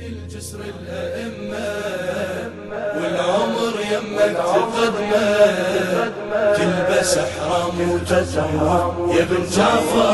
الجسر الأئمة والعمر يمك تقدمه، تلبس أحرام وتطوف يا بن جعفر،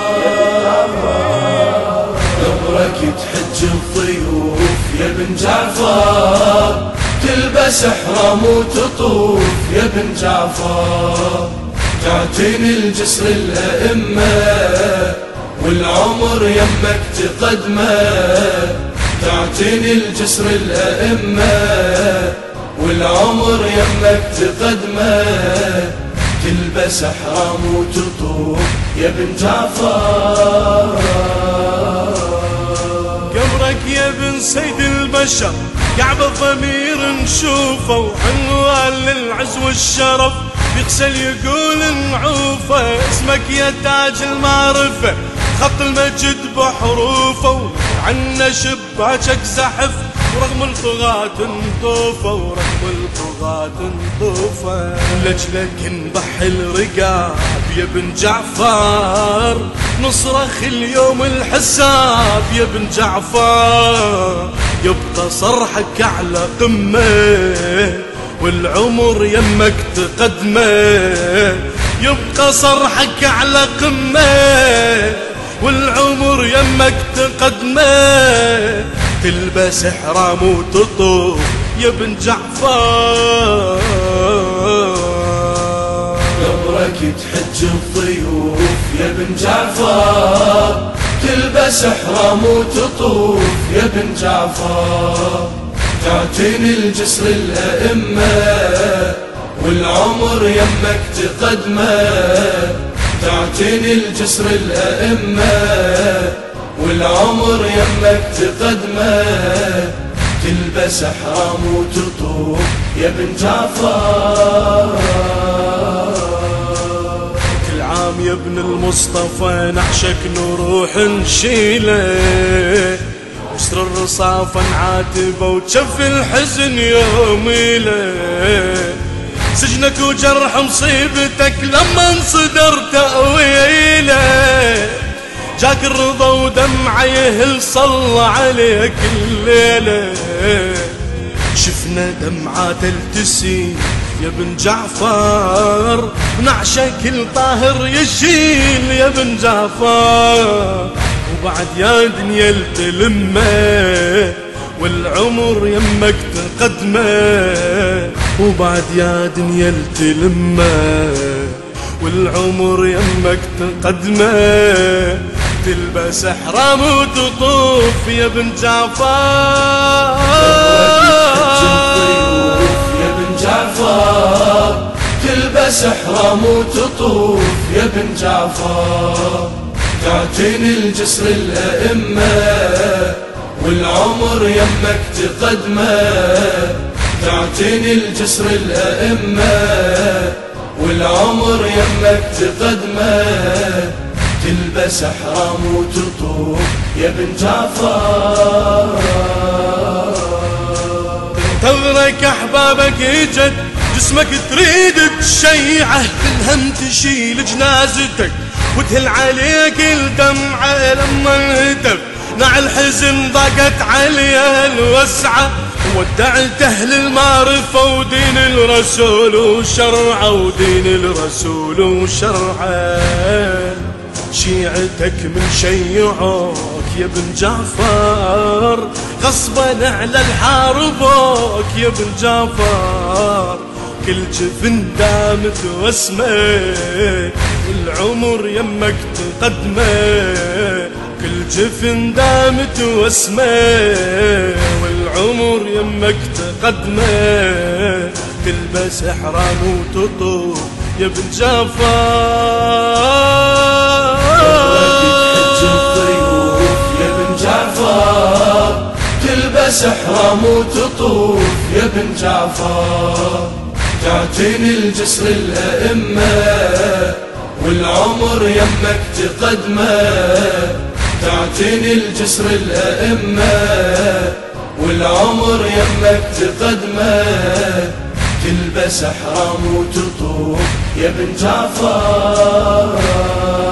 قبرك تحج الضيوف يا بن جعفر، تلبس أحرام وتطوف يا بن جعفر، تعتني الجسر الأئمة والعمر يمك تقدمه، تعتني الجسر الأئمة والعمر يمك تقدمه، تلبس أحرام وتطوف يا بن جعفر. قبرك يا بن سيد البشر كعب الضمير نشوفه، وعنوان للعز والشرف يغسل يقول نعوفه، اسمك يا تاج المعرفة خط المجد بحروفه، عنا شباكك زحف ورغم الطغاة نطوفه، ورغم الطغاة نطوفه، لجلك نبح الرقاب يا بن جعفر، نصرخ اليوم الحساب يا بن جعفر، يبقى صرحك على قمة والعمر يمك تقدمه، يبقى صرحك على قمة والعمر يمك تقدمه، تلبس احرام وتطوف يا بن جعفر، قبرك تحج الضيوف يا بن جعفر، تلبس احرام وتطوف يا بن جعفر، تعتني الجسر الأئمة والعمر يمك تقدمه، تعتني الجسر الأئمة والعمر يمك تقدمه، تلبس أحرام وتطوف يا بن جعفر. كل عام يا ابن المصطفى نحشك نروح نشيله، وسر الرصافة نعاتبه وتشف الحزن يوميله، سجنك وجرح مصيبتك لما انصدر تأويله، جاك الرضا ودمعه يهل صلى عليك الليلة، شفنا دمعات التسيل يا بن جعفر، نعشك الطاهر يشيل يا بن جعفر، وبعد يا دنيا التلمه والعمر يمك تقدمه، وبعد يا دنيا التلمه والعمر يمك تقدمه، تلبس احرام وتطوف يا بن جعفر، يا بن جعفر، تلبس احرام وتطوف يا بن جعفر، تعتني الجسر الأئمة والعمر يمك تقدمه، تعتني الجسر الأئمة والعمر يمك تقدمه، تلبس أحرام وتطوف يا بن جعفر، تنتظرك أحبابك يجد جسمك تريد تشيعه، كلهم تشيل جنازتك وتهل عليك الدمعة، لما انهتف نع الحزن ضاقت عليها الوسعة، ودعت أهل المعرفة ودين الرسول وشرعه، ودين الرسول وشرعه، شيعتك من شيعوك يا بن جعفر، غصبا على الحاربوك يا بن جعفر، كل جفن دامت واسمه والعمر يمك تقدمه، كل جفن دامت واسمه والعمر يمك تقدمه، تلبس احرام وتطوف يا بن جعفر، يا بن جعفر، تلبس احرام وتطوف يا بن جعفر، تعتني الجسر الأئمة والعمر يمك تقدمه، تعتني الجسر الأئمة والعمر يمك تقدمه، تلبس أحرام وتطوف يا بن جعفر.